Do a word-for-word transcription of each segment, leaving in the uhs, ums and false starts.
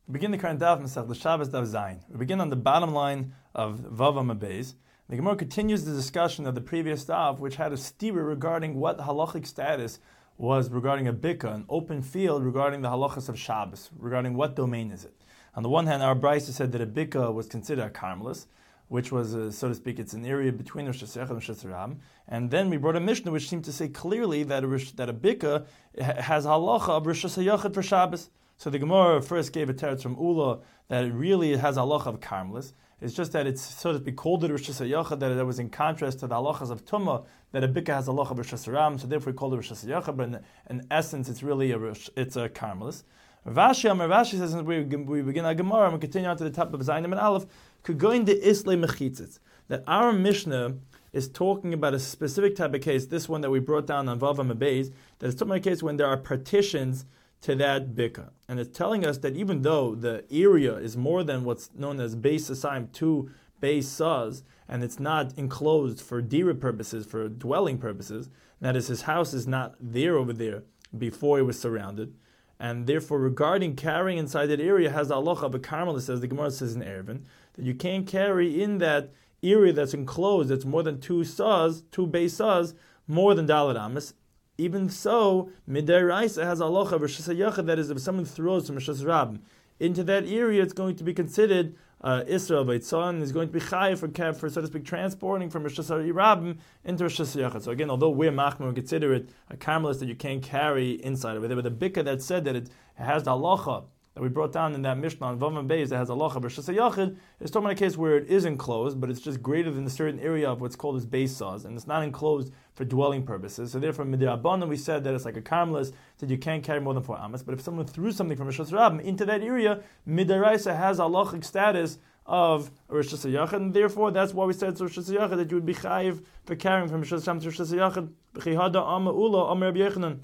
We begin the current daf Masech Shabbos Daf Zayin. We begin on the bottom line of Vav Amud Beis. The Gemara continues the discussion of the previous daf, which had a steer regarding what halachic status was regarding a bika, an open field, regarding the halachas of Shabbos, regarding what domain is it. On the one hand, our Brisa said that a bika was considered a karmelis, which was, uh, so to speak, it's an area between Rosh Hashanah and Rosh Hashanah. And then we brought a Mishnah which seemed to say clearly that a, that a bika has halacha of Rosh Hashanah for Shabbos. So the Gemara first gave a teretz from Ula that it really has halacha of karmelis. It's just that it's, so to speak, called it Rosh Hashanah, that it was in contrast to the halachas of Tumah, that a bika has halacha of Rosh Hashanah, so therefore we called it Rosh Hashanah, but in, in essence it's really a it's a karmelis. Rashi, Amar Rashi says, we, we begin our Gemara and we continue on to the top of Zayin and Aleph, could go into Isle Mechitzitz, that our Mishnah is talking about a specific type of case, this one that we brought down on Vav Amud Beis, that is talking about a case when there are partitions to that bika. And it's telling us that even though the area is more than what's known as base assigned to base saz, and it's not enclosed for dira purposes, for dwelling purposes, that is, his house is not there over there before it was surrounded, and therefore regarding carrying inside that area has the halacha of a karmelis, as the Gemara says in Erevin, that you can't carry in that area that's enclosed, that's more than two saz, two base saz, more than daled amas. Even so, midiraisa has a halacha of Rosh Hashanah, that is, if someone throws from Rosh Hashanah into that area, it's going to be considered uh, Israel Veitzon, is going to be chayiv for, for, so to speak, transporting from Rosh Hashanah into Rosh Hashanah. So again, although we're machmer, we consider it a karmelis that you can't carry inside of it, but the bika that said that it has the halacha that we brought down in that Mishnah on Vav Amud Beis that has a halacha of Rosh Hashanah, is talking about a case where it is enclosed, but it's just greater than a certain area of what's called as base saz, and it's not enclosed for dwelling purposes. So therefore, midirabbanan, we said that it's like a karmelis, that you can't carry more than four amas. But if someone threw something from Rosh Hashanah into that area, midiraisa has a halachic status of Rosh Hashanah, and therefore that's why we said to Rosh Hashanah that you would be chayiv for carrying from Rosh Hashanah to Rosh Hashanah. B'chihada amma ula amma Rabbi Yechanan,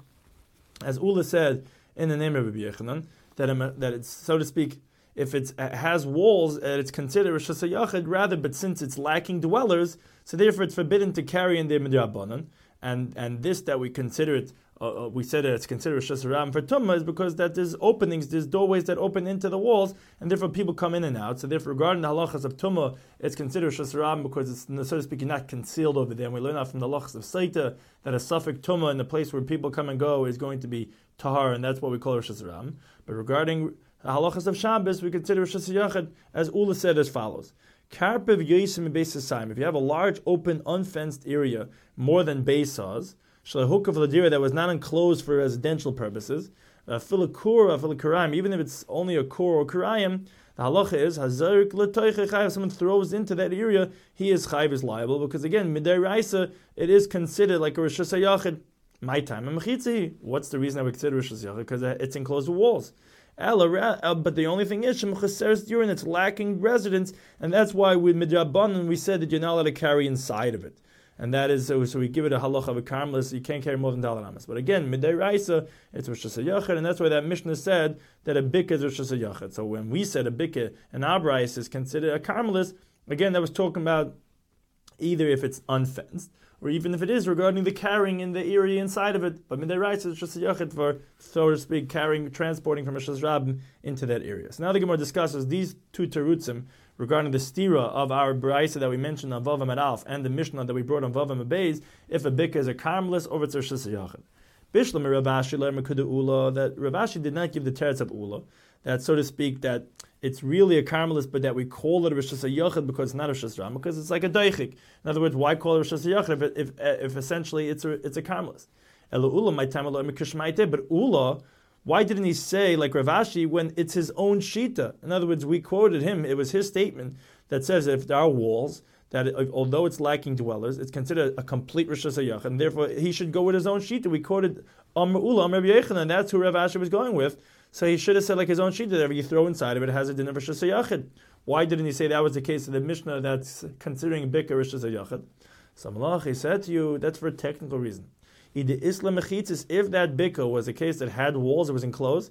as Ula said in the name of Rabbi Yechanan, that that it's, so to speak, if it has walls, uh, it's considered Rosh Hashanah rather, but since it's lacking dwellers, so therefore it's forbidden to carry in the midrabanan. And and this that we consider it, uh, we said that it's considered Rosh Hashanah for Tumah is because that there's openings, there's doorways that open into the walls, and therefore people come in and out. So therefore, regarding the halachas of Tumah, it's considered Rosh Hashanah because it's, so to speak, not concealed over there. And we learn out from the halachas of Saita that a suffix Tumah in the place where people come and go is going to be tahar, and that's what we call Rosh Hashanah. But regarding the halachas of Shabbos, we consider Rosh Hashanah, as Ula said, as follows. Karpev yosim beis asayim. If you have a large, open, unfenced area, more than base saz, shalahuk ladira that was not enclosed for residential purposes, filakura, filakurayim, even if it's only a kur or kurayim, the halacha is hazarik l'toiche chayiv. If someone throws into that area, he is chayiv, is liable, because again, midiraisa, it is considered like a Rosh Hashanah. My time and mechitzi. What's the reason I would consider Rosh Hashanah? Because it's enclosed with walls. But the only thing is, during it's lacking residence, and that's why with midrabanan we said that you're not allowed to carry inside of it, and that is so. So we give it a halacha of a karmelis. You can't carry more than daled amas. But again, midiraisa, it's Rosh Hashanah, and that's why that Mishnah said that a bika is Rosh Hashanah. So when we said a bika and abrais is considered a karmelis, again that was talking about either if it's unfenced, or even if it is regarding the carrying in the area inside of it. But midiraisa is just a yachid for, so to speak, carrying, transporting from Rosh Hashanah into that area. So now the Gemara discusses these two terutzim regarding the stira of our brisa that we mentioned on Vav Amud Aleph and the Mishnah that we brought on Vav Amud Beis, if a bika is a karmelis or it's a Rosh Hashanah. Bishlam Rav Ashi le'er mekuda Ula, that Rav Ashi did not give the teretz of Ula, that so to speak, that it's really a karmelis, but that we call it a Rosh Hashanah because it's not a Rosh Hashanah, because it's like a daichik. In other words, why call it a Rosh Hashanah if, if, if essentially it's a it's a karmelis? Ela Ula, my time Ela mikishmaite, but Ula, why didn't he say like Rav Ashi when it's his own shita? In other words, we quoted him; it was his statement that says if there are walls, that it, although it's lacking dwellers, it's considered a complete Rosh Hashanah, and therefore he should go with his own shita. We quoted Amr Ula, Amr Rabbi Yechanan, and that's who Rav Ashi was going with. So he should have said like his own shita, that if you throw inside of it, it has a din of Rosh Hashanah. Why didn't he say that was the case of the Mishnah that's considering bika Rosh Hashanah? So Malach, he said to you, that's for a technical reason. If that bika was a case that had walls, it was enclosed,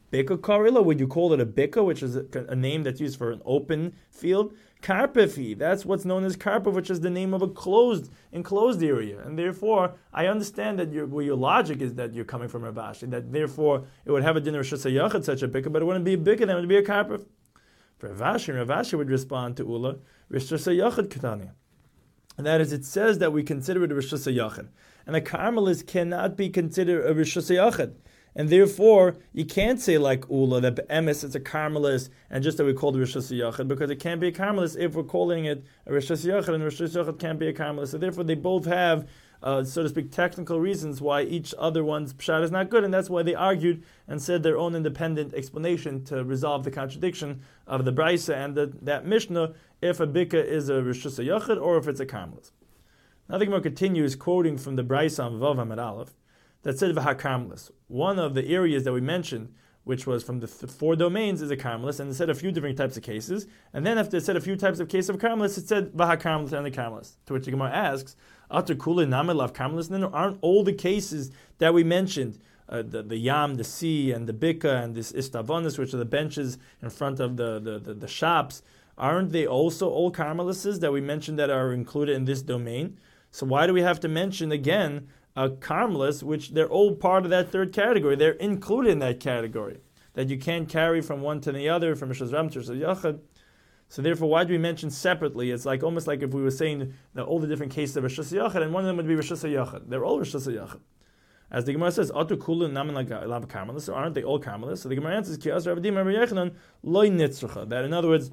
Bika Karila, would you call it a Bika, which is a, a name that's used for an open field? Karpefi, that's what's known as Karpev, which is the name of a closed, enclosed area. And therefore, I understand that your, well, your logic is that you're coming from Rav Ashi, that therefore it would have a din of Rishus HaYachid, such a Bika, but it wouldn't be a Bika, then it would be a Karpev. For Rav Ashi, Rav Ashi would respond to Ula, Rishus HaYachid Ketani. And that is, it says that we consider it a Rishus HaYachid. And a Carmelist cannot be considered a Rishus HaYachid. And therefore, you can't say like Ula, that Be'emes it's a Carmelist, and just that we call it Rishus HaYachid, because it can't be a Carmelist if we're calling it a Rishus HaYachid, and Rishus HaYachid can't be a Carmelist. So therefore, they both have, uh, so to speak, technical reasons why each other one's pshat is not good, and that's why they argued and said their own independent explanation to resolve the contradiction of the Brisa and the, that Mishnah, if a Bika is a Rishus HaYachid or if it's a Carmelist. Now the Gemara continues quoting from the Brisa on Vav Amud Aleph, that said v'ha-karmelis. One of the areas that we mentioned, which was from the th- four domains, is a karmelis, and it said a few different types of cases. And then after it said a few types of cases of karmelis, it said v'ha-karmelis and the karmelis. To which the Gemara asks, Atar kula namel of karmelis? Then aren't all the cases that we mentioned, uh, the, the yam, the sea, and the bika, and this istavonis, which are the benches in front of the, the, the, the shops, aren't they also all karmelises that we mentioned that are included in this domain? So why do we have to mention again a Carmelist, which they're all part of that third category? They're included in that category, that you can't carry from one to the other, from Rishus Ram to Rishus Yachid. So therefore, why do we mention separately? It's like almost like if we were saying that all the different cases of Rishus Yachid, and one of them would be Rishus Yachid. They're all Rishus Yachid. As the Gemara says, Atu Kulu Naman Lav Carmelists, so aren't they all Carmelists? So the Gemara answers, Kias Rav Dim Rabbi Yechanan Loi Nitzrucha. That in other words,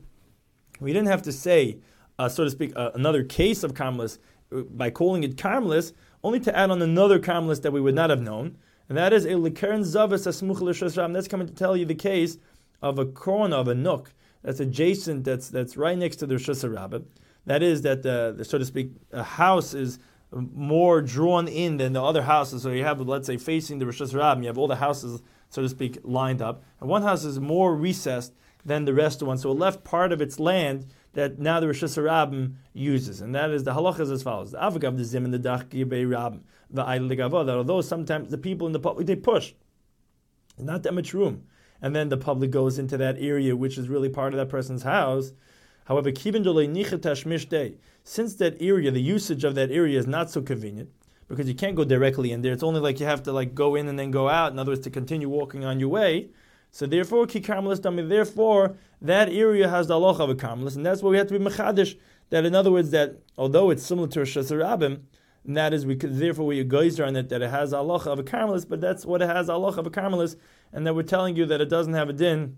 we didn't have to say, uh, so to speak, uh, another case of Carmelists by calling it Carmelist, only to add on another Carmelist that we would not have known, and that is a Likern Zavas Asmuch L'Rishus Ram. That's coming to tell you the case of a corner of a nook that's adjacent, that's that's right next to the Rishus Rabbah. That is that uh, the, so to speak, a house is more drawn in than the other houses. So you have, let's say, facing the Rishus Rabbah, you have all the houses, so to speak, lined up, and one house is more recessed than the rest of one. So it left part of its land that now the Rishus Rabbim uses, and that is the halacha is as follows: the avagav the zim and the dach gibei rabbim the idol gava. That although sometimes the people in the public they push, there's not that much room, and then the public goes into that area which is really part of that person's house. However, kivin dolei nichatash mishdei, since that area, the usage of that area is not so convenient because you can't go directly in there. It's only like you have to like go in and then go out. In other words, to continue walking on your way. So therefore, ki karmelis dami. Therefore, that area has the halacha of a karmelis, and that's why we have to be mechadish. That in other words, that although it's similar to Rishus Rabbim, and that is we could, therefore we geyser on it that it has the halacha of a karmelis, but that's what it has the halacha of a karmelis, and that we're telling you that it doesn't have a din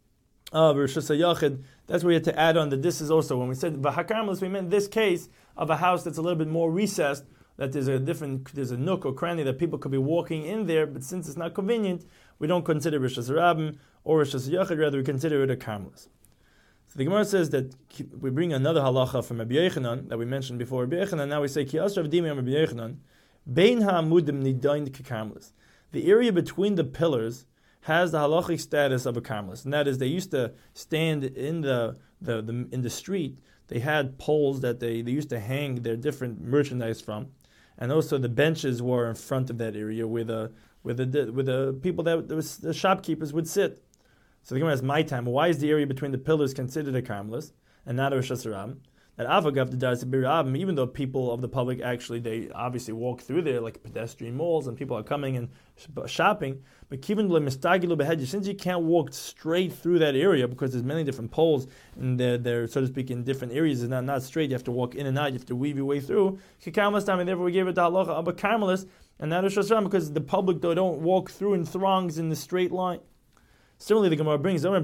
of Rishus HaYachid. That's where we had to add on that this is also when we said v'ha-karmelis, we meant this case of a house that's a little bit more recessed, that there's a different, there's a nook or cranny that people could be walking in there, but since it's not convenient, we don't consider Rishus Rabbim or Rishus Yachid, rather we consider it a Carmelist. So the Gemara says that we bring another halacha from Rabbi Yechanan that we mentioned before Rabbi Yechanan. Now we say Ki Asrav Dimi Rabbi Yechanan Bein ha'amudim nidain k'Carmelist. The area between the pillars has the halachic status of a Carmelist, and that is they used to stand in the, the, the in the street. They had poles that they, they used to hang their different merchandise from, and also the benches were in front of that area where the where the where the people that the shopkeepers would sit. So the Gemara has my time. Why is the area between the pillars considered a Carmelist and not a Rishus Rabbim? That avagav the das birabim, even though people of the public actually they obviously walk through there like pedestrian malls and people are coming and shopping, but even since you can't walk straight through that area because there's many different poles and they're, they're so to speak in different areas, it's not not straight. You have to walk in and out. You have to weave your way through. And therefore we gave it the halacha of a Carmelist and not a Rishus Rabbim because the public though don't walk through in throngs in the straight line. Similarly, the Gemara brings the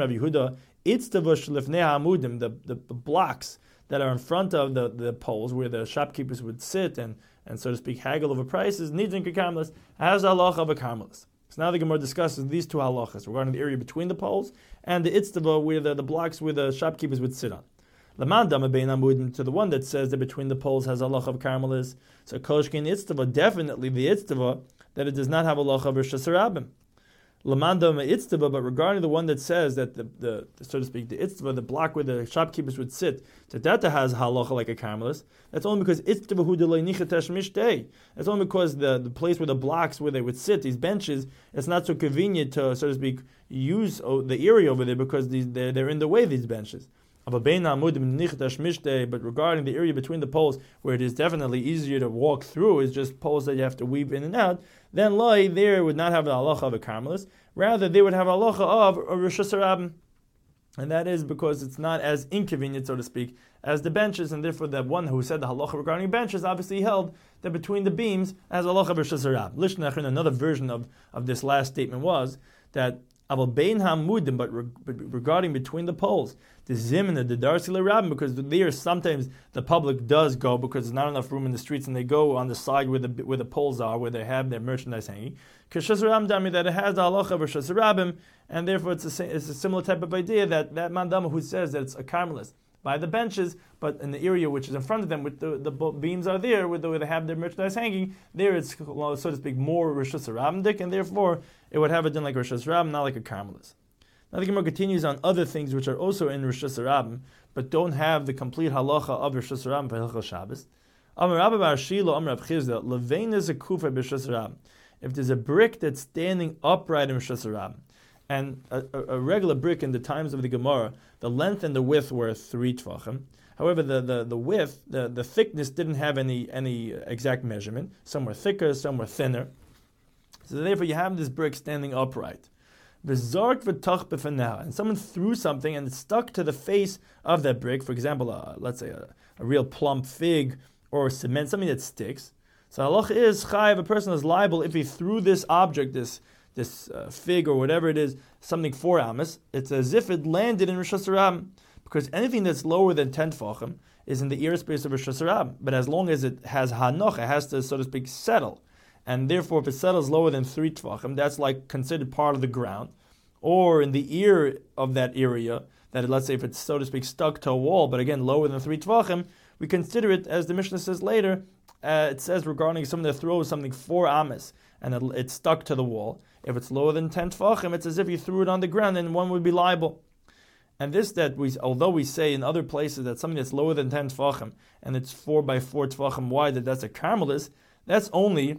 the blocks that are in front of the, the poles where the shopkeepers would sit and, and so to speak haggle over prices, nidrin k'karmelis, has the halacha of a karmelis. So now the Gemara discusses these two halachas regarding the area between the poles and the itztava where the, the blocks where the shopkeepers would sit on. Laman dama bein amudim, to the one that says that between the poles has halacha of karmelis. So koshkin itztava, definitely the itztava that it does not have halacha of Rishus Rabbim. Lamanda Itztava, but regarding the one that says that the, the, the so to speak, the Itztava, the block where the shopkeepers would sit, that that has halacha like a carmelist, that's only because Itztava hu delay nichatesh mishtei. That's only because the, the place where the blocks where they would sit, these benches, it's not so convenient to, so to speak, use the area over there because these, they're, they're in the way, these benches. But regarding the area between the poles, where it is definitely easier to walk through, is just poles that you have to weave in and out, then loi there would not have the halacha of a carmelist. Rather, they would have a halacha of a Rosh Hashanah. And that is because it's not as inconvenient, so to speak, as the benches, and therefore the one who said the halacha regarding benches obviously held that between the beams as halacha of Rosh Hashanah. Lishnach, another version of, of this last statement was that Aval bein hamudim, but regarding between the poles, the zimna, the darsi l'rabim, because there sometimes the public does go because there's not enough room in the streets, and they go on the side where the where the poles are, where they have their merchandise hanging. Kishasram dami, that it has the halacha of shasarabim, and therefore it's a, it's a similar type of idea that that mandama who says that it's a carmelist by the benches, but in the area which is in front of them, with the, the beams are there, where, the, where they have their merchandise hanging, there it's, so to speak, more Rosh Hashanah, and therefore it would have a din like Rosh Hashanah, not like a carmelist. Now the Gemara continues on other things which are also in Rosh Hashanah, but don't have the complete halacha of Rosh Hashanah for Hilchos Shabbos. Amar Rabbi Bar Shilo, Amar Rab Chizda, Levein is a kufa b'Rosh Hashanah. If there's a brick that's standing upright in Rosh Hashanah, and a, a, a regular brick in the times of the Gemara, the length and the width were three tvachim. However, the, the, the width, the, the thickness didn't have any, any exact measurement. Some were thicker, some were thinner. So therefore you have this brick standing upright. And someone threw something and it stuck to the face of that brick. For example, uh, let's say a, a real plump fig or cement, something that sticks. So halach is chayiv, a person is liable if he threw this object, this this uh, fig or whatever it is, something four amas, it's as if it landed in Rosh Hashanah, because anything that's lower than ten tefachim is in the airspace of Rosh Hashanah. But as long as it has hanoch, it has to, so to speak, settle. And therefore, if it settles lower than three tefachim, that's like considered part of the ground. Or in the ear of that area, that let's say if it's, so to speak, stuck to a wall, but again, lower than three tefachim, we consider it, as the Mishnah says later, uh, it says regarding someone that throws something four amas, and it, it's stuck to the wall. If it's lower than ten tefachim, it's as if you threw it on the ground, and one would be liable. And this, that we, although we say in other places that something that's lower than ten tefachim, and it's four by four tefachim wide, that that's a carmelist, that's only,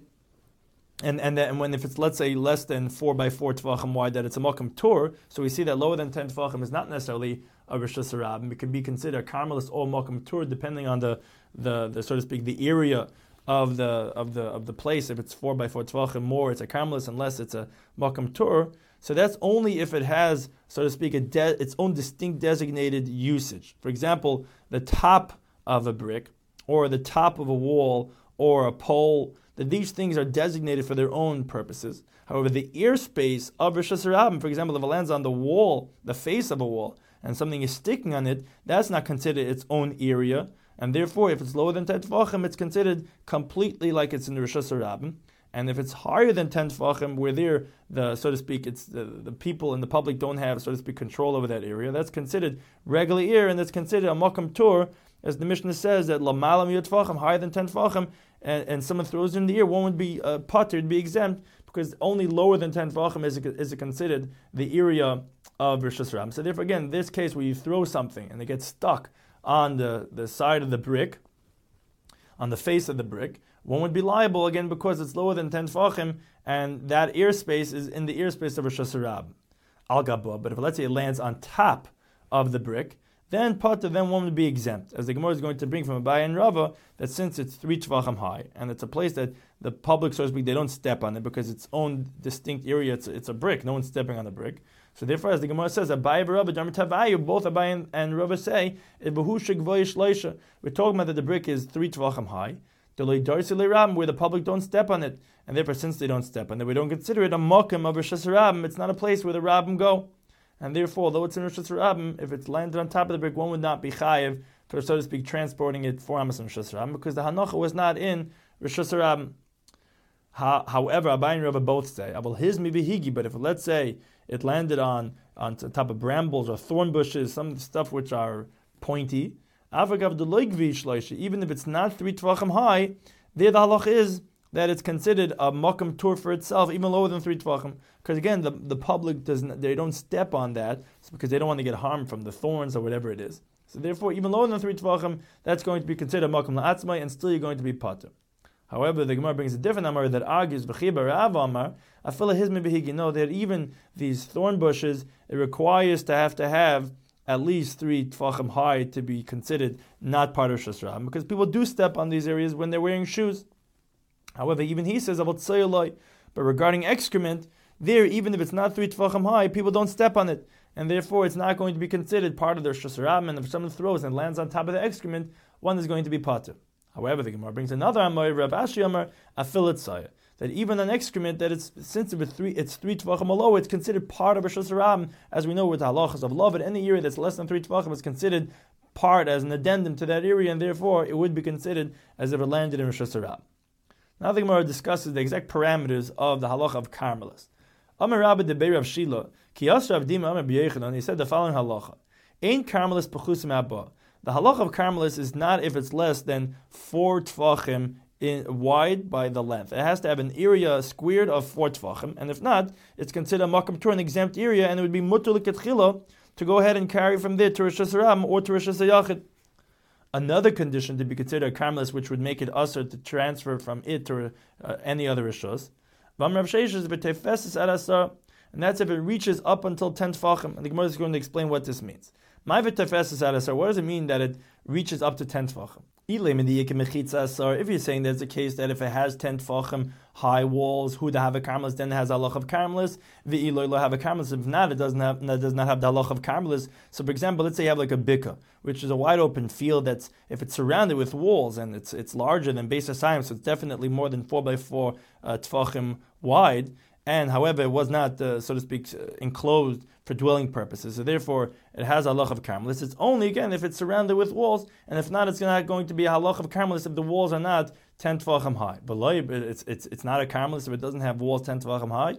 and and, that, and when if it's, let's say, less than four by four tefachim wide, that it's a makam tur, so we see that lower than ten tefachim is not necessarily a Rosh Hashanah, it could be considered a carmelist or makam tur, depending on the, the, the, so to speak, the area of the of the of the place. If it's four by four tvachim more, it's a carmelist, unless it's a makam tur. So that's only if it has, so to speak, a de- its own distinct designated usage. For example, the top of a brick, or the top of a wall, or a pole, that these things are designated for their own purposes. However, the airspace of Rosh Hashanah, for example, if it lands on the wall, the face of a wall, and something is sticking on it, that's not considered its own area. And therefore, if it's lower than ten tefachim, it's considered completely like it's in the Rosh Hashanah. And if it's higher than ten tefachim, where there, the so to speak, it's the, the people in the public don't have, so to speak, control over that area, that's considered regular ear, and that's considered a makam tur, as the Mishnah says that lamalam yud tefachim, higher than ten tefachim, and, and someone throws it in the ear, one would be uh, patur, be exempt, because only lower than ten tefachim is is considered the area of Rosh Hashanah. So therefore, again, this case where you throw something and it gets stuck on the, the side of the brick, on the face of the brick, one would be liable again because it's lower than ten tefachim, and that airspace is in the airspace of Rosh Hashanah. Al gabah, but if let's say it lands on top of the brick, then part of them one would be exempt. As the Gemara is going to bring from Abaye and Rava, that since it's three tefachim high, and it's a place that the public, so to speak, they don't step on it because it's own distinct area, it's, it's a brick, no one's stepping on the brick. So therefore, as the Gemara says, Abaye and Rava, both Abaye and, and Rava say, we're talking about that the brick is three tefachim high, where the public don't step on it, and therefore, since they don't step on it, we don't consider it a makam of Rosh Hashanah. It's not a place where the rabbim go, and therefore, although it's in Rosh Hashanah, if it's landed on top of the brick, one would not be chayiv for, so to speak, transporting it for Amos and Rosh Hashanah, because the hanocha was not in Rosh Hashanah. However, Abaye and Rava both say, but if let's say it landed on on top of brambles or thorn bushes, some stuff which are pointy, even if it's not three tvachim high, there the halach is that it's considered a makam tur for itself, even lower than three tvachim. Because again, the, the public doesn't, they don't step on that because they don't want to get harmed from the thorns or whatever it is. So therefore, even lower than three tvachim, that's going to be considered makam la'atzmai, and still you're going to be pater. However, the Gemara brings a different Amar that argues v'chiba Rav Amar afila hizmi behigi. No, that even these thorn bushes, it requires to have to have at least three tefachim high to be considered not part of Rishus Rabim, because people do step on these areas when they're wearing shoes. However, even he says about tzayolai, but regarding excrement, there even if it's not three tefachim high, people don't step on it, and therefore it's not going to be considered part of the Rishus Rabim. And if someone throws and lands on top of the excrement, one is going to be pater. However, the Gemara brings another Amar, Rav Ashi Amar, afilat saya, that even an excrement that it's since it's three, it's three tvachim below, it's considered part of Rishus Rabim, as we know with the halachas of love. At any area that's less than three tvachim is considered part as an addendum to that area, and therefore it would be considered as if it landed in Rishus Rabim. Now the Gemara discusses the exact parameters of the halacha of Carmelis. Amar Rabbi de Beir of Shila, ki yasrav dima Amar b'Yechanan, he said the following halacha: Ein Carmelis pechusim abba. The halacha of Carmelis is not if it's less than four tfachim in wide by the length. It has to have an area squared of four tfachim, and if not, it's considered a makam tur, an exempt area, and it would be mutter l'ketchila to go ahead and carry from there to Rishus Rabim or to Rishus Hayachid. Another condition to be considered a Carmelis, which would make it usher to transfer from it to uh, any other Rishus, and that's if it reaches up until ten tfachim. And the Gemara is going to explain what this means. What does it mean that it reaches up to ten tfachim? If you're saying there's a case that if it has ten tfachim high walls, who to have a Carmelis, then it has halach of Carmelis. V'iloi have a Carmelis. If not, it doesn't have, it does not have the halach of Carmelis. So, for example, let's say you have like a bika, which is a wide open field that's, if it's surrounded with walls and it's it's larger than Beis Hasayim, so it's definitely more than four by four uh, tfachim wide. And however, it was not, uh, so to speak, uh, enclosed for dwelling purposes. So therefore, it has a halach of Carmelis. It's only, again, if it's surrounded with walls, and if not, it's not going to be a halach of Carmelis if the walls are not ten tefachim high. But it's it's it's not a Carmelis if it doesn't have walls ten tefachim high.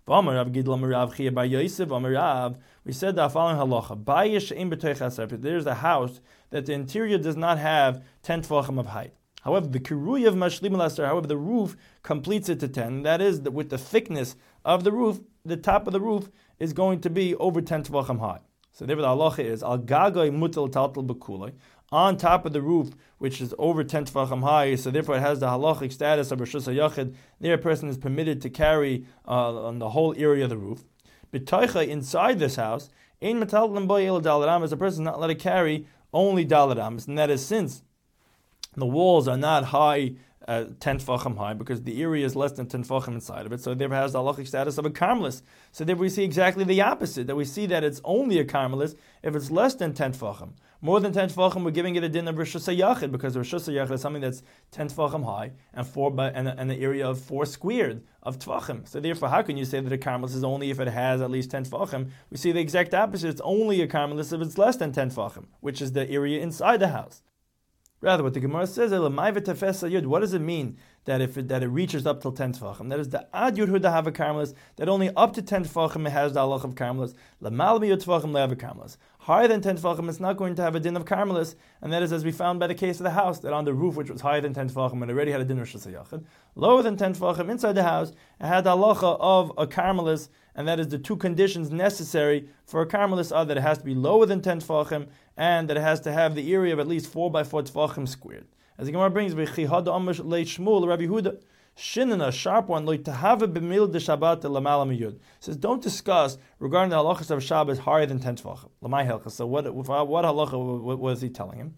We said the following halacha: there's a house that the interior does not have ten tefachim of height. However, the kiruy of mashlim al-asar, however, the roof completes it to ten. That is, that with the thickness of the roof, the top of the roof is going to be over ten tvachim high. So therefore, the halacha is al gagai mutal taltal bekulay, on top of the roof, which is over ten tvachim high. So therefore, it has the halachic status of Rishus Hayachid. There, a person is permitted to carry uh, on the whole area of the roof. B'toicha, inside this house, ein metal l'mboy el dalaramas, a person is not allowed to carry only dalaramas, and that is since the walls are not high, uh, ten tefachim high, because the area is less than ten tefachim inside of it, so it therefore has the halachic status of a Carmelis. So therefore we see exactly the opposite, that we see that it's only a Carmelis if it's less than ten tefachim. More than ten tefachim, we're giving it a din of Rishus Hayachid, because Rishus Hayachid is something that's ten tefachim high and four by and, and the area of four squared of tefachim. So therefore, how can you say that a Carmelis is only if it has at least ten tefachim? We see the exact opposite. It's only a Carmelis if it's less than ten tefachim, which is the area inside the house. Rather, what the Gemara says, what does it mean that if it, that it reaches up till ten tefachim? That is the ad yud huda have a Carmelis, that only up to ten tefachim it has the halach of Carmelis. Lamal miyut tefachim le have a Carmelis. Higher than ten tefachim, it's not going to have a din of Carmelis, and that is as we found by the case of the house, that on the roof, which was higher than ten tefachim, it already had a din of Rishus Hayachid. Lower than ten tefachim, inside the house, it had the halacha of a Carmelis, and that is the two conditions necessary for a Carmelis are that it has to be lower than ten tefachim, and that it has to have the area of at least four by four tefachim squared. As the Gemara brings, v'chihad amish leishmul Rabbi Yehuda, shinna, a sharp one, like to have a b'mil de Shabbat lamala miyud. Says don't discuss regarding the halachas of Shabbos higher than ten tefachim. Lamai helchas. So what what halacha was he telling him?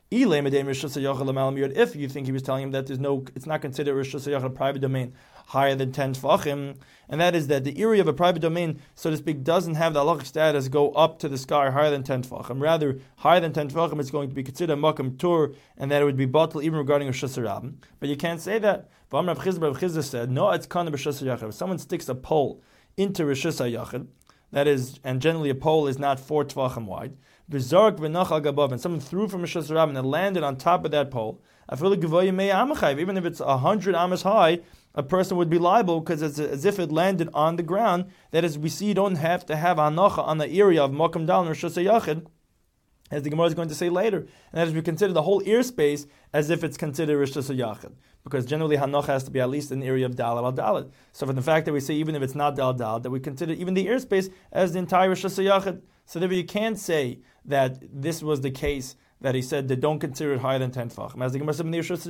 If you think he was telling him that there's no, it's not considered Rishus Hayachid a private domain higher than ten tefachim, and that is that the area of a private domain, so to speak, doesn't have the halachic status go up to the sky higher than ten tefachim. Rather, higher than ten tefachim is going to be considered a makam tur, and that it would be batal even regarding Rishus Rabim. But you can't say that. Rav Chizda said, no, it's kind of Rishus Hayachid. If someone sticks a pole into Rishus Hayachid, that is, and generally a pole is not four tefachim wide, and someone threw from Rishus Rabim and it landed on top of that pole, even if it's a hundred amas high, a person would be liable because it's as if it landed on the ground. That is, we see you don't have to have anacha on the area of Makam Dal and Rishus Hayachid as the Gemara is going to say later, and that is we consider the whole ear space as if it's considered Rishus Yachid, because generally Hanocha has to be at least an area of Dalad al Dalad. So for the fact that we say even if it's not Dalad Dalad, that we consider even the ear space as the entire Rishus Yachid. So therefore you can't say that this was the case that he said that don't consider it higher than ten tefachim. As the Gemara said, because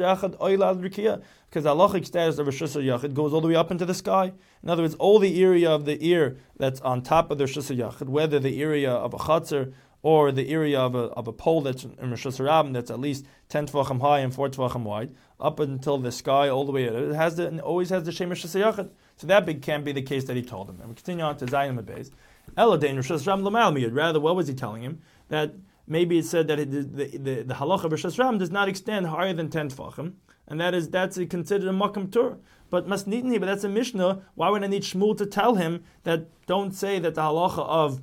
the halachic status of Rishus Yachid goes all the way up into the sky. In other words, all the area of the ear that's on top of the Rishus Yachid, whether the area of a chatzar or the area of a of a pole that's in Rishus Rabbim that's at least ten tefachim high and four tefachim wide, up until the sky, all the way, it has the, it always has the Shem Rishus Yachid. So that big can't be the case that he told him. And we continue on to Zayin Mabez. Eladein Rishus Rabbim Lamal Miyud. Rather, what was he telling him? That maybe it said that it, the, the, the, the halacha of Rishus Rabbim does not extend higher than ten tefachim, and that is that's considered a makam tur. But masnitni, but that's a mishnah. Why would I need Shmuel to tell him that don't say that the halacha of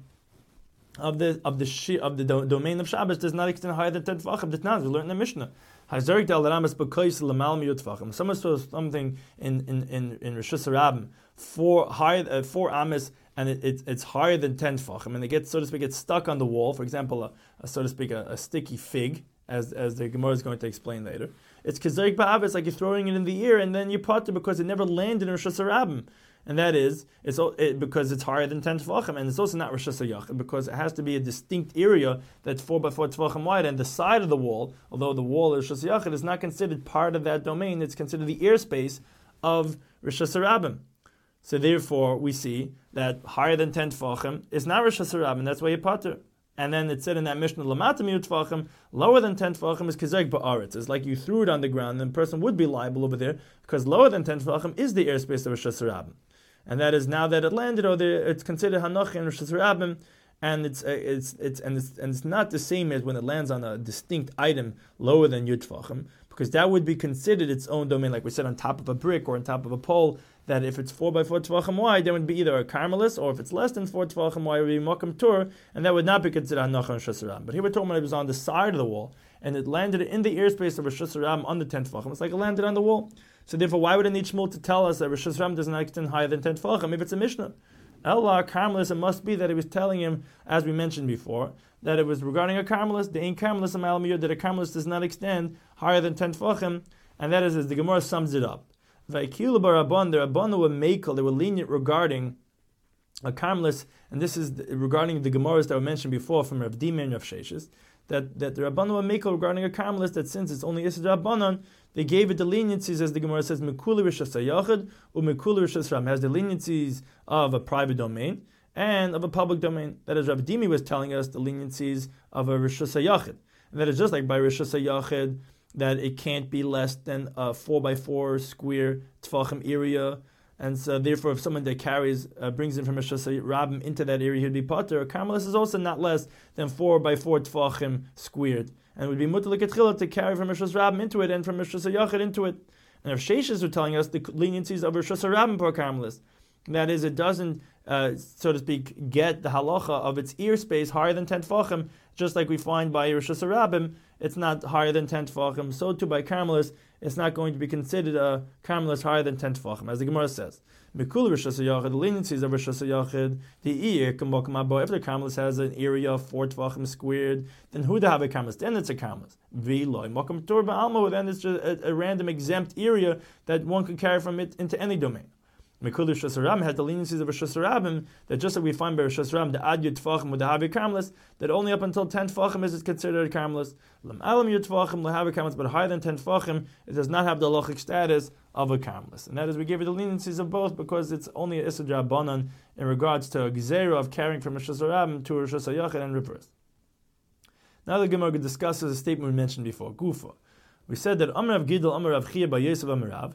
of the of the shi, of the do, domain of Shabbos does not extend higher than ten tefachim? That's not. We learned in the mishnah. Hazarik dal ramas b'kois l'mal miyut tefachim. Someone saw something in in in, in Rishus Rabbim four higher uh, four amas, and it, it, it's higher than ten tefachim, and it gets, so to speak, gets stuck on the wall. For example, a, a so to speak, a, a sticky fig, as as the Gemara is going to explain later. It's kazarik ba'av. It's like you're throwing it in the ear, and then you potter because it never landed in Rishus Rabbim. And that is, it's it, because it's higher than ten tefachim, and it's also not Rishus Yachid because it has to be a distinct area that's four by four tefachim wide, and the side of the wall, although the wall is Rishus Yachid, is not considered part of that domain. It's considered the airspace of Rishus Rabbim. So therefore, we see that higher than ten tefachim is not Rishus Rabbim. That's why you potter. And then it said in that Mishnah, Lamata miyut tefachim, lower than ten tefachim is kazeg ba'aretz. It's like you threw it on the ground, and the person would be liable over there because lower than ten tefachim is the airspace of Rishus Rabbim. And that is now that it landed over there, it's considered Hanoch and Rishus Rabbim, and it's uh, it's it's and it's and it's not the same as when it lands on a distinct item lower than Yud Tefachim, because that would be considered its own domain, like we said, on top of a brick or on top of a pole. That if it's four by four Tefachim wide, then it would be either a Carmelis, or if it's less than four Tefachim wide, it would be Makam Tur, and that would not be considered Hanoch and Rishus Rabbim. But here we're talking about it was on the side of the wall, and it landed in the airspace of Rishus Rabbim on the ten Tefachim. It's like it landed on the wall. So therefore, why would it need Shmuel to tell us that Rishus Rabbim does not extend higher than ten tefachim if it's a Mishnah? Ella Carmelis, it must be that he was telling him, as we mentioned before, that it was regarding a Carmelis, the Ein Carmelis Amal Miyud, that a Carmelis does not extend higher than ten tefachim, and that is as the Gemara sums it up. Vaikil barabban, the Rabban were makel, they were lenient regarding a Carmelis, and this is regarding the Gemaras that were mentioned before from Rav Dima and Rav Sheshes, that, that the Rabban were makel regarding a Carmelis, that since it's only Isad Rabbanon, they gave it the leniencies, as the Gemara says, Mekuli Rishus Yachid, or Mekuli Rishus Ram, has the leniencies of a private domain and of a public domain. That is, Rav Dimi was telling us the leniencies of a Rishus Yachid. And that is just like by Rishus Yachid, that it can't be less than a four by four square tefachim area. And so therefore, if someone that carries, uh, brings in from Rishus Rabbim into that area, he'd be potter. A Carmelis is also not less than four by four tefachim squared. And it would be mutar l'ketchila to carry from Rishus Rabbim into it and from Rishus Yachid into it. And Rav Sheshes were telling us the leniencies of Rishus Rabbim per Carmelis. That is, it doesn't, uh, so to speak, get the halacha of its ear space higher than ten tefachim, just like we find by Rishus Rabbim, it's not higher than ten tefachim. So too by Carmelis, it's not going to be considered a Carmelis higher than ten tefachim, as the Gemara says. Mikul Rishus Yachid, the leniencies of Rishus Yachid, the ear, if the Carmelis has an area of four tefachim squared, then who to have a Carmelis? Then it's a Carmelis. V'loi makam tur ba'alma, then it's just a, a random exempt area that one could carry from it into any domain. Mikul Rishus Rabbim has the leniencies of Rishus Rabbim, that just like we find by Rishus Rabbim, the ad yud tefachim with the havi Carmelis, that only up until ten tefachim is it considered a Carmelis. Lam alam yud tefachim lehavi Carmelis, but higher than ten tefachim, it does not have the halachic status of a Carmelis. And that is, we give it the leniencies of both because it's only a Isad Rabbanan in regards to a Gezerah of carrying from Rishus Rabbim to Rishus Yachid and reverse. Now the Gemara discusses a statement we mentioned before, Gufa. We said that Amar Rav Gidel, Amar Rav Chia, by Yosef Amar Rav,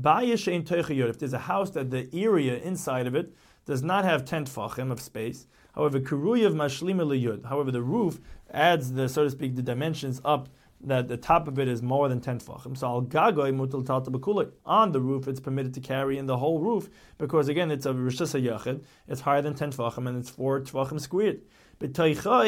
if there's a house that the area inside of it does not have ten tefachim of space, however, Kuruyav Mashlima Liyud, however, the roof adds the, so to speak, the dimensions up, that the top of it is more than ten tefachim. So al gagoy mutal talta b'kulay. On the roof, it's permitted to carry in the whole roof because again, it's a Rishus Yachid. It's higher than ten tefachim and it's four tefachim squared. But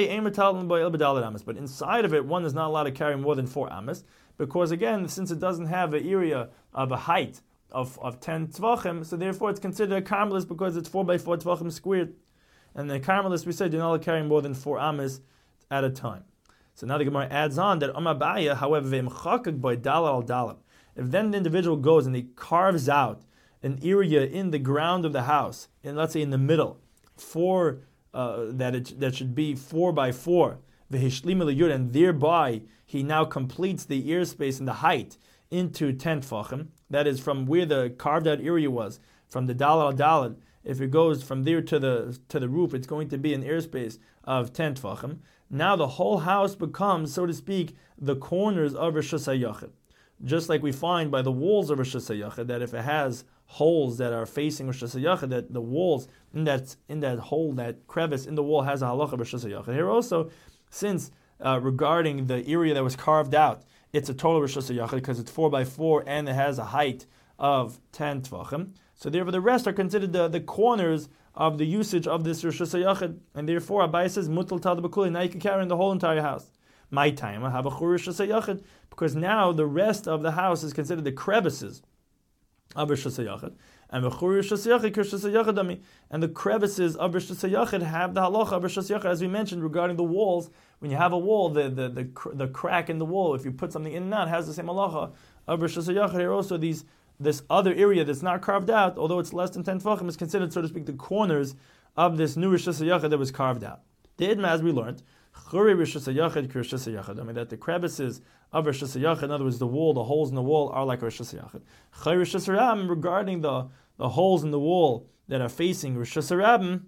inside of it, one is not allowed to carry more than four amas because again, since it doesn't have an area of a height of, of ten tefachim, so therefore it's considered a Carmelis because it's four by four tefachim squared. And the Carmelis, we said, you're not allowed to carry more than four amas at a time. So now the Gemara adds on that Amabaya, however, ve'imchakak by dalal al dalal. If then the individual goes and he carves out an area in the ground of the house, and let's say in the middle, four uh, that it that should be four by four, v'hishlim l'yud, and thereby he now completes the ear space and the height into ten tefachim. That is from where the carved out area was, from the dalal al dalal. If it goes from there to the to the roof, it's going to be an airspace of ten tefachim. Now the whole house becomes, so to speak, the corners of Rosh Hashanah. Just like we find by the walls of Rosh Hashanah, that if it has holes that are facing Rosh Hashanah, that the walls in that in that hole, that crevice in the wall has a halacha of Rosh Hashanah. Here also, since uh, regarding the area that was carved out, it's a total Rosh Hashanah because it's four by four and it has a height of ten tefachim. So therefore the rest are considered the, the corners of the usage of this Rosh Hashanah, and therefore Abai says mutal tal b'kuli. Now you can carry in the whole entire house. My time I have a chur Rosh Hashanah because now the rest of the house is considered the crevices of Rosh Hashanah, and the chur Rosh Hashanah Rosh Hashanah dami, and the crevices of Rosh Hashanah have the halacha of Rosh Hashanah, as we mentioned regarding the walls. When you have a wall, the the the, the crack in the wall, if you put something in and out, has the same halacha of Rosh Hashanah. Here also these. This other area that's not carved out, although it's less than ten tefachim, is considered, so to speak, the corners of this new Rosh Hashanah that was carved out. The Idma, as we learned, Churi Rosh Hashanah, Rosh Hashanah. I mean that the crevices of Rosh Hashanah, in other words, the wall, the holes in the wall, are like Rosh Hashanah. Churi Rosh Hashanah, regarding the, the holes in the wall that are facing Rosh Hashanah,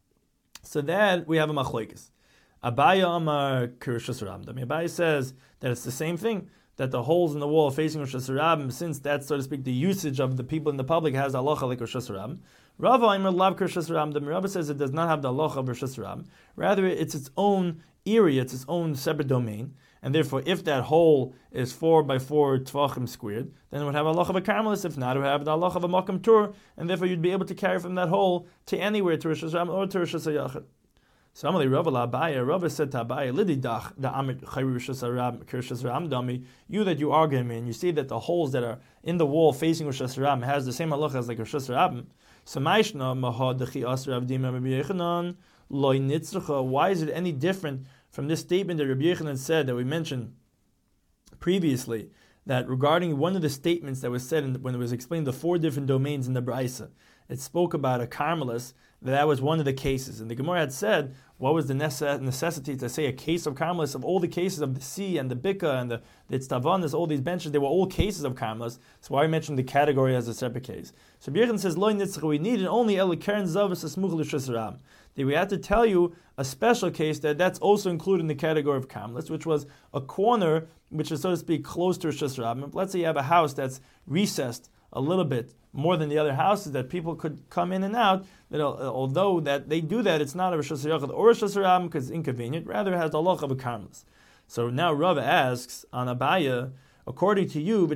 so that we have a machlokes. Abaya Amar Rosh Hashanah. Abaya says that it's the same thing. That the holes in the wall facing Rosh Hashanah, since that's, so to speak, the usage of the people in the public, has halacha like Rosh Hashanah. Rava Aimer Lav Rosh Hashanah. The Rava says it does not have the halacha of Rosh Hashanah. Rather, it's its own area, it's its own separate domain, and therefore, if that hole is four by four tvachim squared, then it would have a halacha of a karmelis. If not, it would have the halacha of a makam tur, and therefore you'd be able to carry from that hole to anywhere, to Rosh Hashanah or to Rosh Hashanah. So Amalei Rava Abaya, Rava said to Abaya, Lididach the Amit Chayri Rosh Hashanah Kirshas Ram Dami. You that you argue me, and you see that the holes that are in the wall facing Rosh Hashanah has the same halacha as like Rosh Hashanah. So Maishna Mahad Dechi Asra Avdim Rabbi Yechanan Loi Nitzrucha. Why is it any different from this statement that Rabbi Yechanan said that we mentioned previously? That regarding one of the statements that was said in, when it was explained the four different domains in the Braisa, it spoke about a karmelis. That was one of the cases. And the Gemara had said, what was the necessity to say a case of karmelis? Of all the cases of the sea and the bika and the, the tztavanis, all these benches, they were all cases of karmelis. So why I mentioned the category as a separate case. So Birchan says, Lo nitzach, we needed only el keren zavas asmuch l'shasram. That we had to tell you a special case that that's also included in the category of karmelis, which was a corner, which is, so to speak, close to shasram. Let's say you have a house that's recessed a little bit more than the other houses, that people could come in and out, that although that they do that, it's not a Rosh Hashanah or Rosh Hashanah because it's inconvenient, rather it has the halacha of a karmelis. So now Rava asks on Abaya, according to you,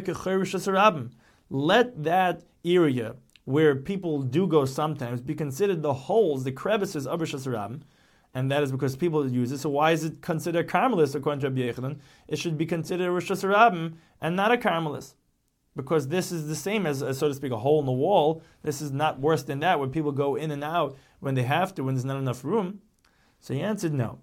let that area where people do go sometimes be considered the holes, the crevices of Rosh Hashanah, and that is because people use it. So why is it considered karmelis according to Rabbi Yechanan? It should be considered Rosh Hashanah and not a karmelis. Because this is the same as, as, so to speak, a hole in the wall. This is not worse than that, when people go in and out when they have to, when there's not enough room. So he answered no.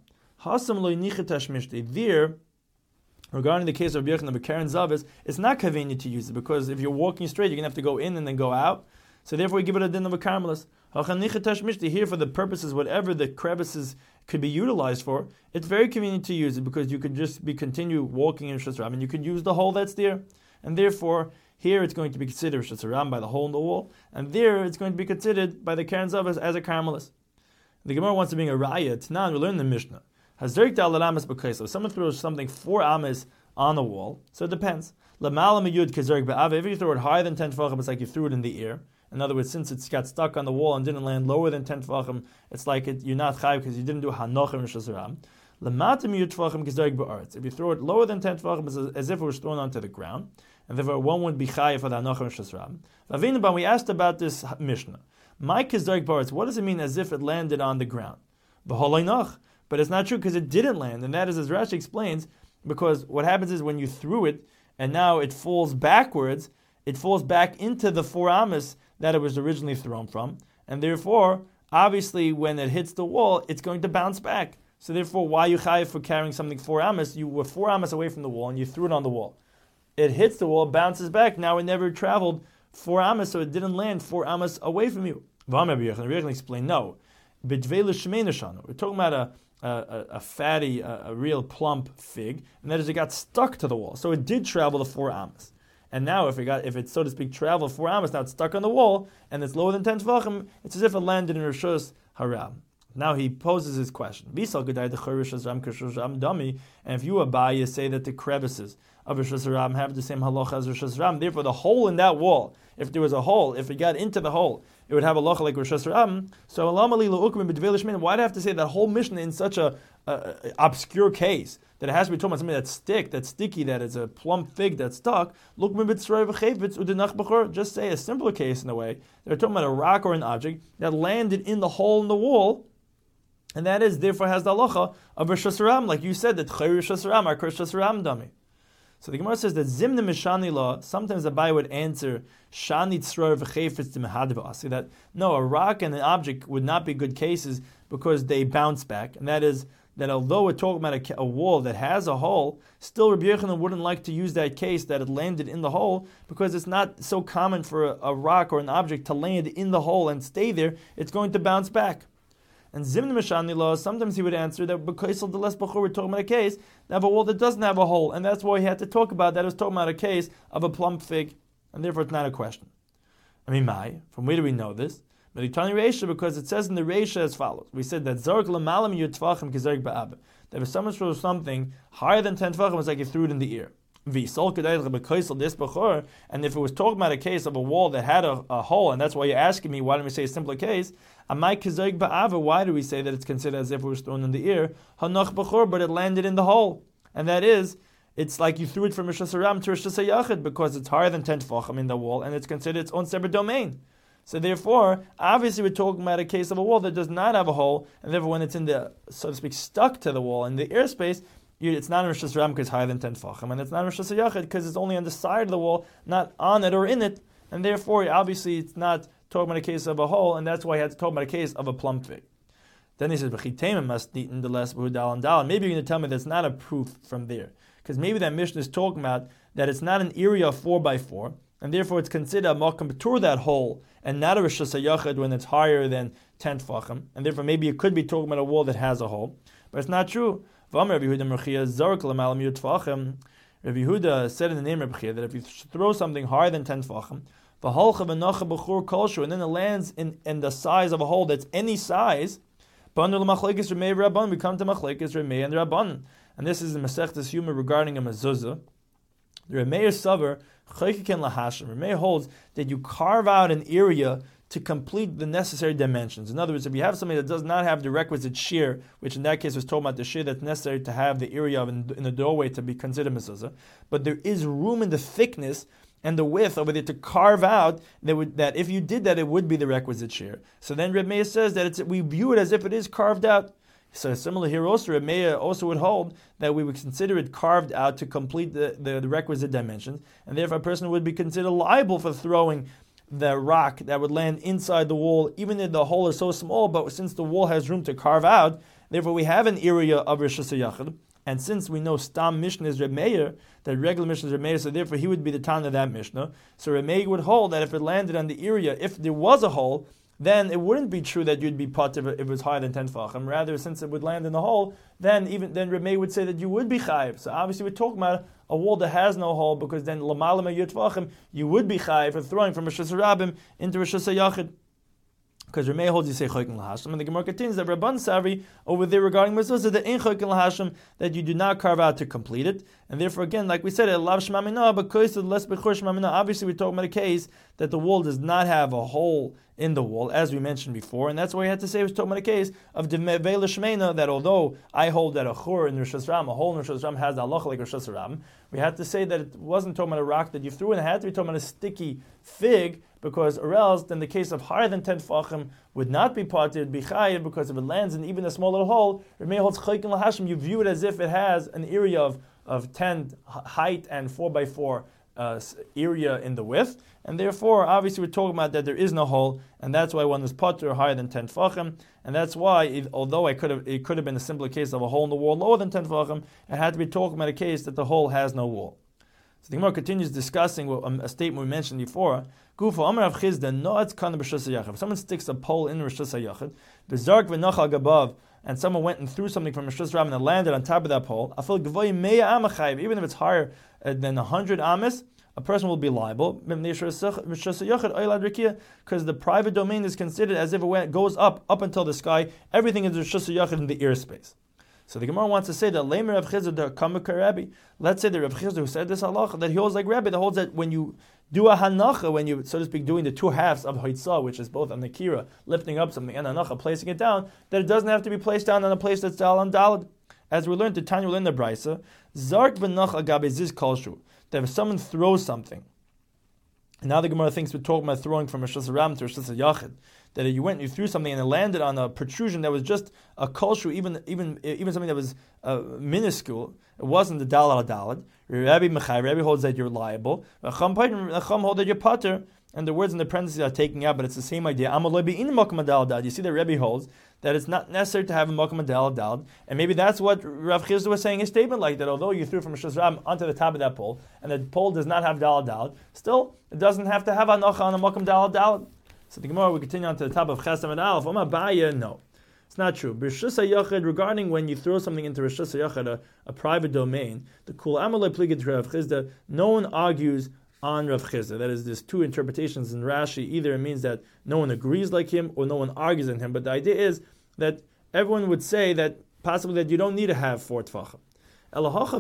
There, regarding the case of Rabbi Yechanan of Keren Zavis, it's not convenient to use it, because if you're walking straight, you're going to have to go in and then go out. So therefore we give it a din of a karmelis. Here, for the purposes, whatever the crevices could be utilized for, it's very convenient to use it, because you could just be continue walking in Rosh Hashanah, and you could use the hole that's there. And therefore, here it's going to be considered Rosh Hashanah by the hole in the wall, and there it's going to be considered by the Keren Zavas as a karmelis. The Gemara wants to bring a raya. Tanan, we learn in the Mishnah. Hazirk dal alamas b'kaiso. Someone throws something four amas on the wall, so it depends. Lamala miyud kazirk ba'ave. If you throw it higher than ten tefachim, it's like you threw it in the air. In other words, since it's got stuck on the wall and didn't land lower than ten tefachim, it's like it, you're not chayiv because you didn't do hanoch in Rosh Hashanah. Lamata miyud tefachim kazirk ba'aretz. If you throw it lower than ten tefachim, it's as if it was thrown onto the ground. And therefore one would be chayiv for the hanoch in Rosh Hashanah. We asked about this Mishnah. My kazirk ba'aretz, what does it mean as if it landed on the ground? But it's not true, because it didn't land, and that is, as Rashi explains, because what happens is when you threw it and now it falls backwards, it falls back into the four amas that it was originally thrown from, and therefore, obviously, when it hits the wall, it's going to bounce back. So therefore, why are you chayiv for carrying something four amas? You were four amas away from the wall and you threw it on the wall. It hits the wall, bounces back. Now it never traveled four amas, so it didn't land four amas away from you. Rabbi Yochanan explained, no. We're talking about a A, a fatty, a, a real plump fig, and that is it got stuck to the wall. So it did travel the four amas. And now if it got, if it, so to speak, traveled four amas, now it's stuck on the wall, and it's lower than ten tvachim, it's as if it landed in Rishus Haram. Now he poses his question. And if you, Abaye, say that the crevices of Rishus Haram have the same halacha as Rishus Haram, therefore the hole in that wall, if there was a hole, if it got into the hole, it would have a halacha like Rishus Haram. So why do I have to say that whole Mishnah in such a, a, a obscure case that it has to be talking about something that's stick, that's sticky, that is a plump fig that's stuck? Just say a simpler case in a way. They're talking about a rock or an object that landed in the hole in the wall, and that is therefore has the halacha of Rishus Haram, like you said that Chayr Rishus Haram are Rishus Haram dummy. So the Gemara says that Zimna Mishani law, sometimes the Abaye would answer Shani Tzror v'chayfetz d'mehadva. That no, a rock and an object would not be good cases because they bounce back, and that is that although we're talking about a, a wall that has a hole, still Rabbi Yochanan wouldn't like to use that case that it landed in the hole because it's not so common for a, a rock or an object to land in the hole and stay there. It's going to bounce back. And Zimna Mishani law, sometimes he would answer that because the less bachur, we're talking about a case that have a wall that doesn't have a hole, and that's why he had to talk about that. It was talking about a case of a plump fig, and therefore it's not a question. I mean, my, from where do we know this? But because it says in the Reisha as follows. We said that Zark Lamalam Yutvachim Kizark Ba'ab. That if someone throws something higher than ten Tvachim, it's like he threw it in the ear. And if it was talking about a case of a wall that had a, a hole, and that's why you're asking me, why don't we say a simpler case? Why do we say that it's considered as if it was thrown in the ear? But it landed in the hole. And that is, it's like you threw it from Rishus Haram to Rishus Hayachid because it's higher than ten Tfachim in the wall, and it's considered its own separate domain. So therefore, obviously we're talking about a case of a wall that does not have a hole, and therefore when it's in the, so to speak, stuck to the wall in the airspace, it's not in Rishus Haram because it's higher than ten Tfachim, and it's not in Rishus Hayachid because it's only on the side of the wall, not on it or in it, and therefore obviously it's not talking about a case of a hole, and that's why he had to talk about a case of a plump fig. Then he says, maybe you're going to tell me that's not a proof from there. Because maybe that Mishnah is talking about that it's not an area of four by four, and therefore it's considered a makam betur that hole, and not a Rishus Hayachid when it's higher than ten Tfachim, and therefore maybe it could be talking about a wall that has a hole. But it's not true. Rabbi Yehuda said in the name of Rabbi Chia that if you throw something higher than ten Tfachim, and then it lands in, in the size of a hole that's any size, we come to Machlekes Ramei and Rabban. And this is the Masechtas Yuma regarding a mezuzah. The Ramei Savar Chaykiken Lahashim. Ramei holds that you carve out an area to complete the necessary dimensions. In other words, if you have something that does not have the requisite shear, which in that case was talking about the shear that's necessary to have the area of in, in the doorway to be considered mezuzah, but there is room in the thickness and the width over there to carve out that, would, that if you did that, it would be the requisite shear. So then Reb Meir says that it's, we view it as if it is carved out. So similar here also, Reb Meir also would hold that we would consider it carved out to complete the, the, the requisite dimensions, and therefore a person would be considered liable for throwing the rock that would land inside the wall, even if the hole is so small, but since the wall has room to carve out, therefore we have an area of Rishus Hayachid. And since we know Stam Mishnah is Reb Meir, that regular Mishnah is Reb Meir, so therefore he would be the Tana of that Mishnah. So Reb Meir would hold that if it landed on the area, if there was a hole, then it wouldn't be true that you'd be pot if it was higher than ten Tfachim. Rather, since it would land in the hole, then even then Reb Meir would say that you would be chayiv. So obviously we're talking about a wall that has no hole, because then L'malam Yud Tfachim, you would be chayiv for throwing from Rishus Harabim into Rishus Hayachid. Because Ramei holds you say choikin lahashim, and the Gemara continues that Rabban Savri over there regarding mezuzah that in choikin lahashim that you do not carve out to complete it, and therefore again, like we said, lav shmamina, but koised less bechur shmamina. Obviously, we're talking about a case that the wall does not have a hole in the wall, as we mentioned before, and that's why we had to say it was talking about a case of demevela shmeina, that although I hold that a chur in Rishus Ram, a hole in Rishus Ram has the halacha like Rishus Ram, we had to say that it wasn't talking about a rock that you threw in, it had to be talking about a sticky fig, because or else then the case of higher than ten Tfachim would not be parted, it would be chayiv, because if it lands in even a small little hole, Ramei holds choikin lahashim, you view it as if it has an area of, of ten height and four by four uh, area in the width, and therefore, obviously, we're talking about that there is no hole, and that's why one is potter higher than ten tefachim, and that's why, it, although I could have, it could have been a simpler case of a hole in the wall lower than ten tefachim, it had to be talking about a case that the hole has no wall. So the Gemara continues discussing what, um, a statement we mentioned before. Gufa Amar Rav Chizda noatz kana b'shus hayachid. If someone sticks a pole in Rishus hayachid, v'zark v'nachal gabav, and someone went and threw something from Rishus Rabbin and landed on top of that pole, afil gvoy meya amachayiv, even if it's higher uh, than a hundred amis, a person will be liable because the private domain is considered as if it went, goes up up until the sky. Everything is Rishus hayachid in the airspace. So the Gemara wants to say that Lamer Rav Chizda the Kamaka Rabbi. Let's say the Rav Chizda who said this halacha, that he holds like Rabbi, that holds that when you do a hanacha, when you, so to speak, doing the two halves of Haitzah, which is both on the kira, lifting up something, and hanacha, placing it down, that it doesn't have to be placed down on a place that's dal on dalad. As we learned, the Tanya will in the Brisa, Zark v'nach agabe ziz kolshu, that if someone throws something, and now the Gemara thinks we're talking about throwing from Rishus Ram to Rishus Yachid, that you went and you threw something and it landed on a protrusion that was just a kolshu, even even even something that was uh, minuscule. It wasn't the dalad dalad. Rabbi Mechai, Rabbi holds that you're liable. Chacham hold that you're pater, and the words in the parentheses are taken out, but it's the same idea. You see that Rabbi holds that it's not necessary to have a makom dalad dalad, and maybe that's what Rav Chizda was saying, a statement like that. Although you threw from Rishus Ram onto the top of that pole, and the pole does not have dalad dalad, still it doesn't have to have hanacha on a makom dalad dalad. So the Gemara, we continue on to the top of Chesam and Aleph. Oma Baya, no. It's not true. Rishus hayachid, regarding when you throw something into Rishus hayachid, a, a private domain, the Kul Amalei Pligid Rav Chizda, no one argues on Rav Chizda. That is, there's two interpretations in Rashi. Either it means that no one agrees like him, or no one argues in him. But the idea is that everyone would say that possibly that you don't need to have four tefachim. Rather,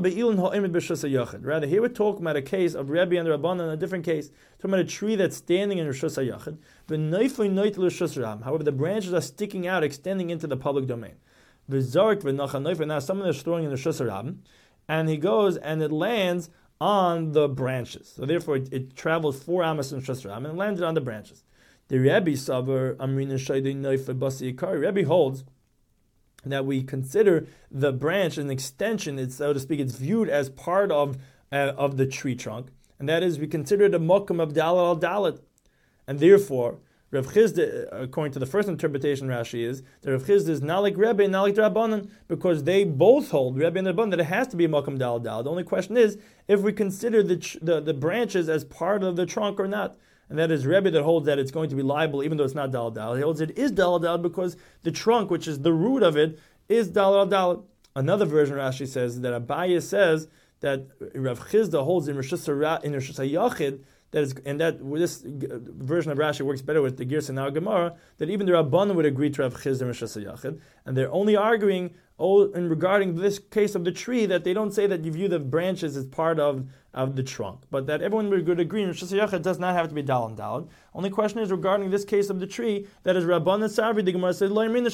here we're talking about a case of Rebbe and Rabbanan, a different case, talking about a tree that's standing in Rishus hayachid. However, the branches are sticking out, extending into the public domain. Now someone is throwing in Rishus Rabbin, and he goes and it lands on the branches. So therefore, it, it travels four amos in Rishus Rabbin and landed on the branches. The Rebbe Savar Amrina Shaydei Noifa Basi Ikari. Rebbe holds that we consider the branch an extension, it's, so to speak, it's viewed as part of uh, of the tree trunk, and that is, we consider it a mokum of dalad al dalad, and therefore Rav Chizda, according to the first interpretation, Rashi is that Rav Chizda is not like Rebbe and not like Rabbanan, because they both hold, Rebbe and Rabbanan, that it has to be a mokum dalad dalad. The only question is if we consider the, the the branches as part of the trunk or not. And that is Rebbe that holds that it's going to be liable even though it's not dalad dalad. He holds it is dalad dalad because the trunk, which is the root of it, is dalad dalad. Another version, Rashi says, that Abaye says that Rav Chizda holds in Rishus hayachid, that is, and that this version of Rashi works better with the Girsa and our Gemara, that even the Rabbanan would agree to Rav Chizda in Rishus hayachid, and they're only arguing oh, in regarding this case of the tree, that they don't say that you view the branches as part of, of the trunk, but that everyone would agree in Rishus hayachid does not have to be dalad dalad. Only question is regarding this case of the tree, that is Rabbanan Sarvi, the Gemara says,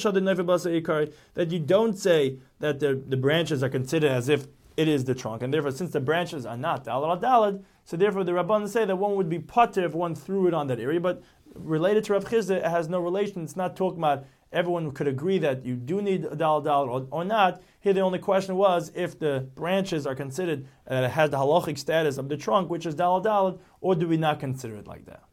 that you don't say that the, the branches are considered as if it is the trunk, and therefore since the branches are not dalad dalad, so therefore the Rabbanan say that one would be pater if one threw it on that area, but related to Rav Chizda, it has no relation. It's not talking about everyone could agree that you do need a dalad dalad or, or not. Here the only question was if the branches are considered, uh, it has the halachic status of the trunk, which is dalad dalad, or do we not consider it like that?